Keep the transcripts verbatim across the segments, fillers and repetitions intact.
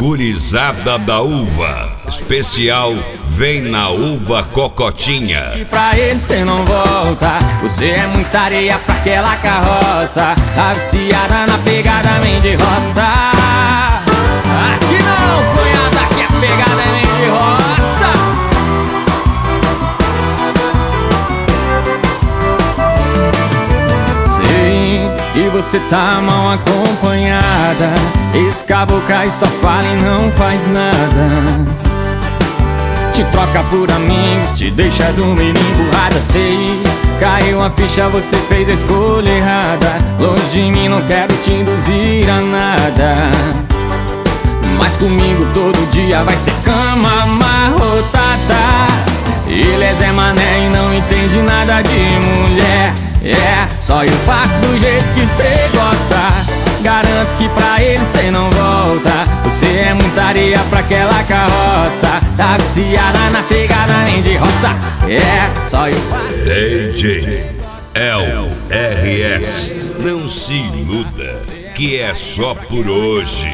Gurizada da Uva, especial Vem na Uva Cocotinha. E pra ele cê não volta, você é muita areia pra aquela carroça. Tá viciada na pegada, vem de roça. Aqui não, cunhada, que a pegada é vem de roça. Sim, e você tá mal acompanhada. Esse caboclo aí só fala e não faz nada. Te troca por amigos, te deixa dormir emburrada. Sei, caiu a ficha, você fez a escolha errada. Longe de mim, não quero te induzir a nada. Mas comigo todo dia vai ser cama amarrotada. Ele é Zé Mané e não entende nada de mulher. É, só eu faço do jeito que cê gosta. Garanto que pra ele cê não volta. Você é muita areia pra aquela carroça. Tá viciada na pegada, nem de roça. É, só eu faço. D J L R S, não se iluda, que é só por hoje.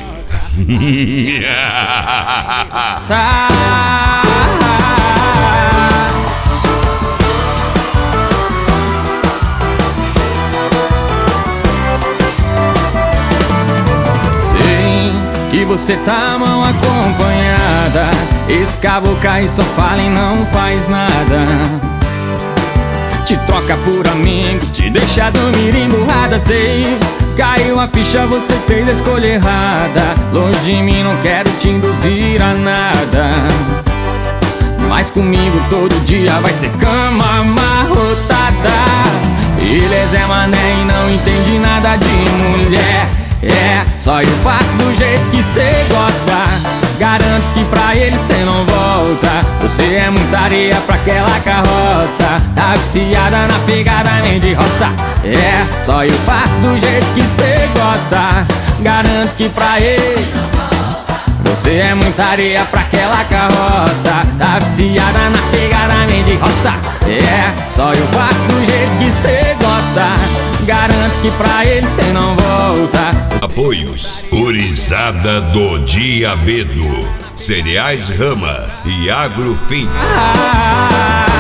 E você tá mal acompanhada. Esse caboclo aí só fala e não faz nada. Te troca por amigos, te deixa dormir emburrada. Sei, caiu a ficha, você fez a escolha errada. Longe de mim, não quero te induzir a nada. Mas comigo todo dia vai ser cama amarrotada. Ele é Zé Mané e não entende nada de mulher. É, só eu faço do jeito que cê gosta. Garanto que pra ele cê não volta. Você é muita areia pra aquela carroça. Tá viciada na pegada, nem de roça. É, só eu faço do jeito que cê gosta. Garanto que pra ele você é muita areia pra aquela carroça. Tá viciada na pegada, nem de roça. É, só eu faço do jeito que cê gosta. Garanto que pra ele cê não volta. Apoios: Gurizada do Diabedo, Cereais Rama e Agrofim. Ah,